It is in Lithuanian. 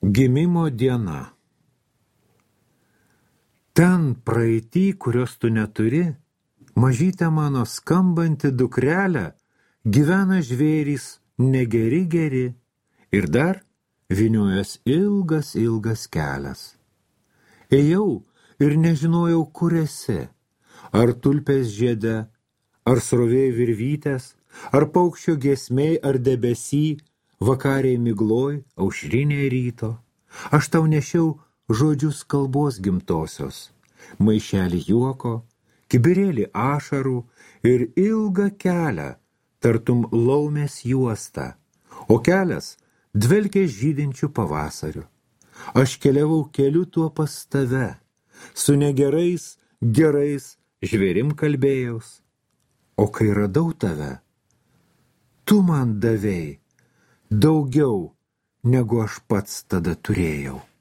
Gimimo diena. Ten praeitį, kurios tu neturi, mažytė mano skambanti dukrelė, gyvena žvėrys negeri geri ir dar vyniojas ilgas kelias. Ėjau ir nežinojau, kur esi, ar tulpės žiede, ar srovė virvytės, ar paukščio giesmėj, ar debesy, vakariai migloj, aušrinė ryto. Aš tau nešiau žodžius kalbos gimtosios, maišelį juoko, kibirėlį ašarų ir ilgą kelią, tartum laumės juostą, o kelias dvelkė žydinčių pavasariu. Aš keliavau keliu tuo pas tave, su negerais, gerais žvėrim kalbėjaus, o kai radau tave, tu man davei daugiau, negu aš pats tada turėjau.